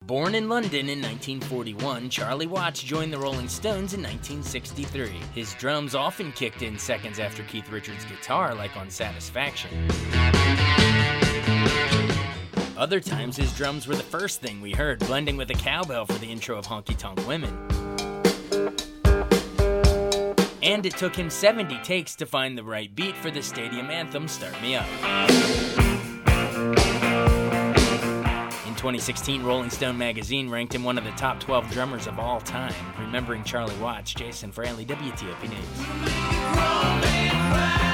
Born in London in 1941, Charlie Watts joined the Rolling Stones in 1963. His drums often kicked in seconds after Keith Richards' guitar, like on Satisfaction. Other times, his drums were the first thing we heard, blending with a cowbell for the intro of Honky Tonk Women. And it took him 70 takes to find the right beat for the stadium anthem, Start Me Up. In 2016, Rolling Stone magazine ranked him one of the top 12 drummers of all time. Remembering Charlie Watts, Jason Fraley, WTOP News.